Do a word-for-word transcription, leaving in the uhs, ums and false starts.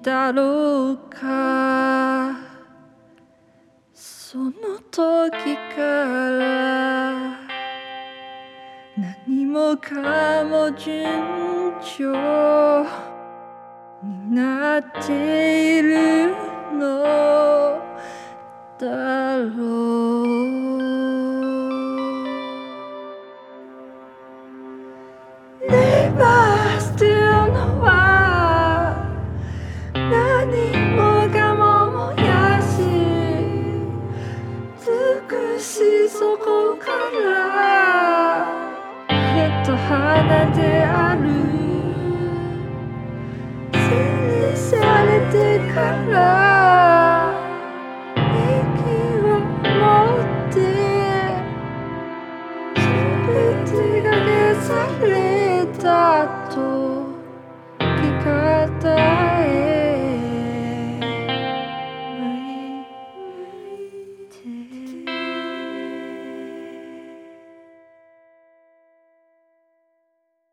だろうか。その時から何もかも順調になっているのだろう。Never still のは何もかも燃やし尽くしそこからへと花である背にされてから息を持って全てが消されたと